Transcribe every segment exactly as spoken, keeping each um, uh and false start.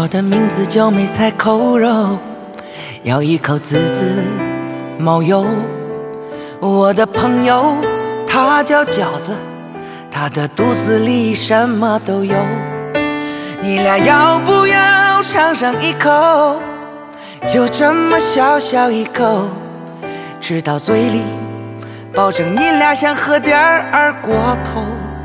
我的名字叫梅菜扣肉，要一口滋滋冒油。我的朋友他叫饺子，他的肚子里什么都有。你俩要不要尝上一口？就这么小小一口，吃到嘴里，保证你俩想喝点儿二锅头。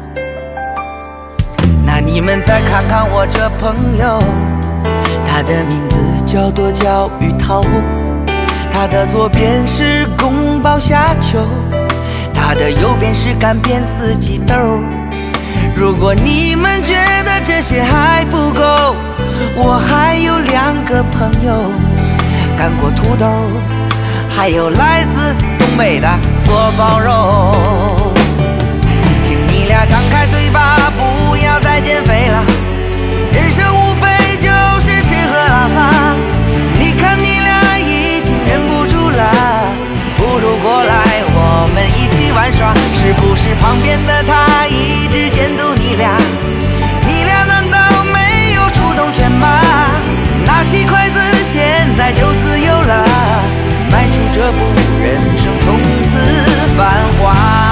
那你们再看看我这朋友，他的名字叫剁椒鱼头，他的左边是宫保虾球，他的右边是干煸四季豆。如果你们觉得这些还不够，我还有两个朋友，干过土豆，还有来自东北的锅包肉。请你俩张开嘴巴，不要再减肥了，人生无非就是吃喝拉撒。你看你俩已经忍不住了，不如过来我们一起玩耍。是不是旁边的他一直监督你俩？你俩难道没有主动权吗？拿起筷子，现在就自由了，迈出这步，人生从此繁华。